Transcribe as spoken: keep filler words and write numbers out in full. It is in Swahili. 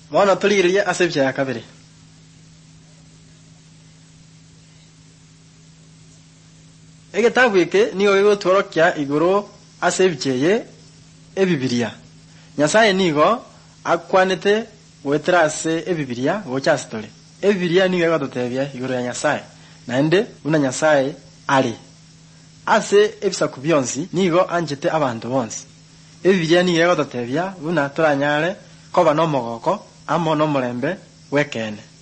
Bono tuligirie asebya ya kabiri. Egitabu iki nigo gigotworokia iguru asebyeye ebibilia. Nyasaye nigo akwanete gwetera ase ebibilia gocha story. Ebibilia nigo egototebia iguru ya Nyasaye. Naende una Nyasaye ali. Ase ebisaku byonsi nigo anjete abantu bonsi. Ebibilia nigo egototebia una toranyare koba no mogoko amo no murembe wekene.